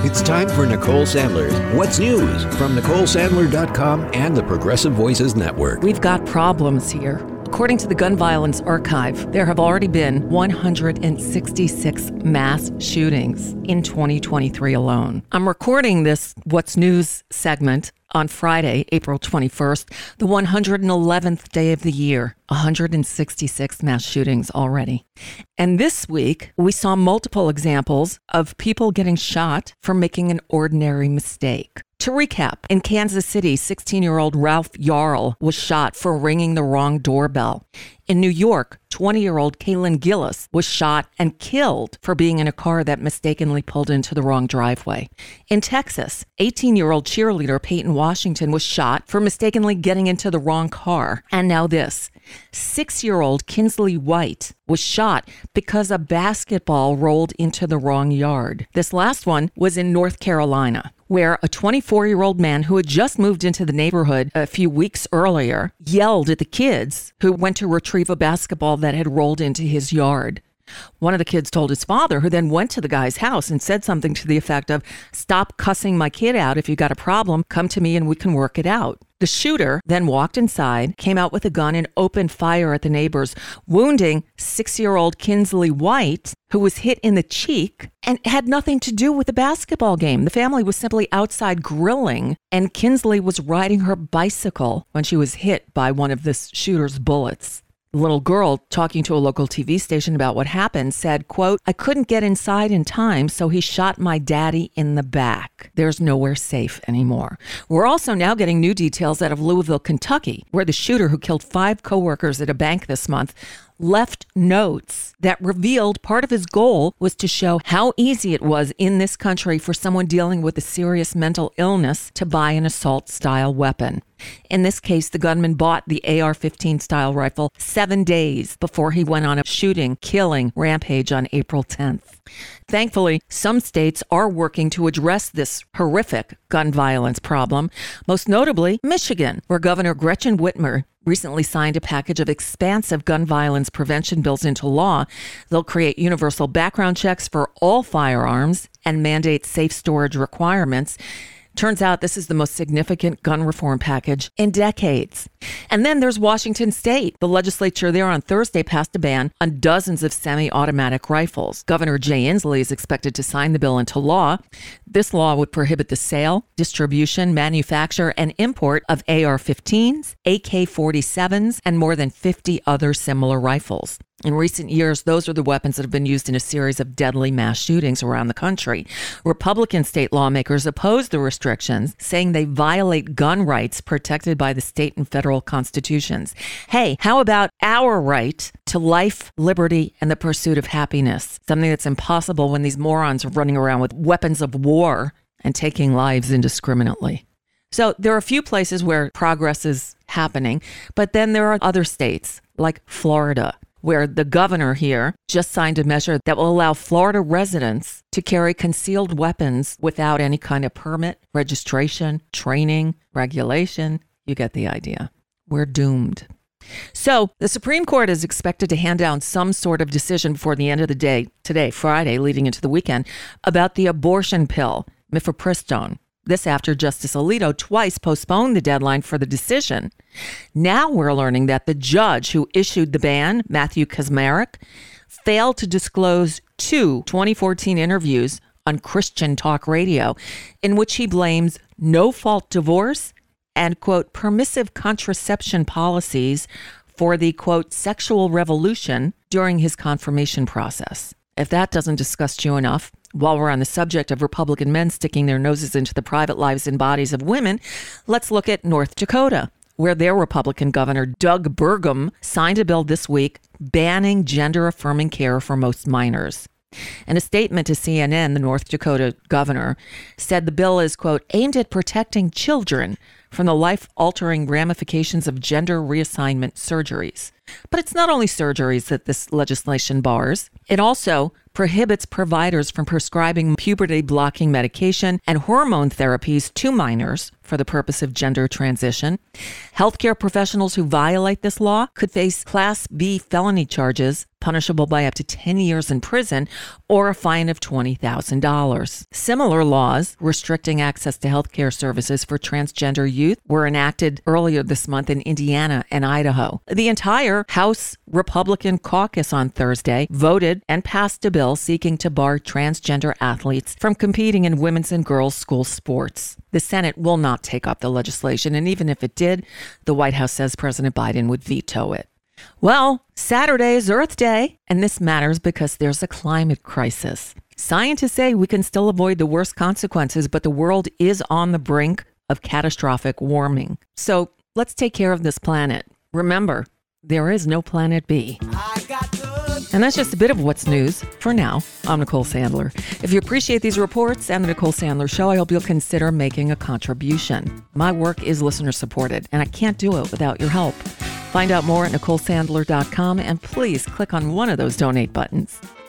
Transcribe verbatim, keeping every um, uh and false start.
It's time for Nicole Sandler's What's News from Nicole Sandler dot com and the Progressive Voices Network. We've got problems here. According to the Gun Violence Archive, there have already been one hundred sixty-six mass shootings in twenty twenty-three alone. I'm recording this What's News segment on Friday, April twenty-first, the one hundred eleventh day of the year. one hundred sixty-six mass shootings already. And this week, we saw multiple examples of people getting shot for making an ordinary mistake. To recap, in Kansas City, sixteen-year-old Ralph Yarl was shot for ringing the wrong doorbell. In New York, twenty-year-old Kaylin Gillis was shot and killed for being in a car that mistakenly pulled into the wrong driveway. In Texas, eighteen-year-old cheerleader Peyton Washington was shot for mistakenly getting into the wrong car. And now this. Six-year-old Kinsley White was shot because a basketball rolled into the wrong yard. This last one was in North Carolina, where a twenty-four-year-old man who had just moved into the neighborhood a few weeks earlier yelled at the kids who went to retrieve a basketball that had rolled into his yard. One of the kids told his father, who then went to the guy's house and said something to the effect of, "Stop cussing my kid out. If you got a problem, come to me and we can work it out." The shooter then walked inside, came out with a gun, and opened fire at the neighbors, wounding six-year-old Kinsley White, who was hit in the cheek and had nothing to do with the basketball game. The family was simply outside grilling, and Kinsley was riding her bicycle when she was hit by one of this shooter's bullets. The little girl, talking to a local T V station about what happened, said, quote, "I couldn't get inside in time, so he shot my daddy in the back. There's nowhere safe anymore." We're also now getting new details out of Louisville, Kentucky, where the shooter who killed five coworkers at a bank this month left notes that revealed part of his goal was to show how easy it was in this country for someone dealing with a serious mental illness to buy an assault-style weapon. In this case, the gunman bought the A R fifteen style rifle seven days before he went on a shooting, killing rampage on April tenth. Thankfully, some states are working to address this horrific gun violence problem, most notably Michigan, where Governor Gretchen Whitmer recently signed a package of expansive gun violence prevention bills into law. They'll create universal background checks for all firearms and mandate safe storage requirements. Turns out this is the most significant gun reform package in decades. And then there's Washington State. The legislature there on Thursday passed a ban on dozens of semi-automatic rifles. Governor Jay Inslee is expected to sign the bill into law. This law would prohibit the sale, distribution, manufacture, and import of A R fifteens, A K forty-sevens, and more than fifty other similar rifles. In recent years, those are the weapons that have been used in a series of deadly mass shootings around the country. Republican state lawmakers oppose the restrictions, saying they violate gun rights protected by the state and federal constitutions. Hey, how about our right to life, liberty, and the pursuit of happiness? Something that's impossible when these morons are running around with weapons of war and taking lives indiscriminately. So there are a few places where progress is happening, but then there are other states like Florida, where the governor here just signed a measure that will allow Florida residents to carry concealed weapons without any kind of permit, registration, training, regulation. You get the idea. We're doomed. So the Supreme Court is expected to hand down some sort of decision before the end of the day, today, Friday, leading into the weekend, about the abortion pill, mifepristone. This after Justice Alito twice postponed the deadline for the decision. Now we're learning that the judge who issued the ban, Matthew Kacsmaryk, failed to disclose two twenty fourteen interviews on Christian Talk Radio in which he blames no-fault divorce and, quote, permissive contraception policies for the, quote, sexual revolution during his confirmation process. If that doesn't disgust you enough, while we're on the subject of Republican men sticking their noses into the private lives and bodies of women, let's look at North Dakota, where their Republican governor, Doug Burgum, signed a bill this week banning gender-affirming care for most minors. In a statement to C N N, the North Dakota governor said the bill is, quote, aimed at protecting children from the life-altering ramifications of gender reassignment surgeries. But it's not only surgeries that this legislation bars. It also prohibits providers from prescribing puberty-blocking medication and hormone therapies to minors for the purpose of gender transition. Healthcare professionals who violate this law could face Class B felony charges, punishable by up to ten years in prison or a fine of twenty thousand dollars. Similar laws restricting access to healthcare services for transgender youth were enacted earlier this month in Indiana and Idaho. The entire House Republican caucus on Thursday voted and passed a bill seeking to bar transgender athletes from competing in women's and girls' school sports. The Senate will not take up the legislation, and even if it did, the White House says President Biden would veto it. Well, Saturday is Earth Day, and this matters because there's a climate crisis. Scientists say we can still avoid the worst consequences, but the world is on the brink of catastrophic warming. So let's take care of this planet. Remember, there is no planet B. And that's just a bit of what's news. For now, I'm Nicole Sandler. If you appreciate these reports and the Nicole Sandler Show, I hope you'll consider making a contribution. My work is listener supported, and I can't do it without your help. Find out more at Nicole Sandler dot com, and please click on one of those donate buttons.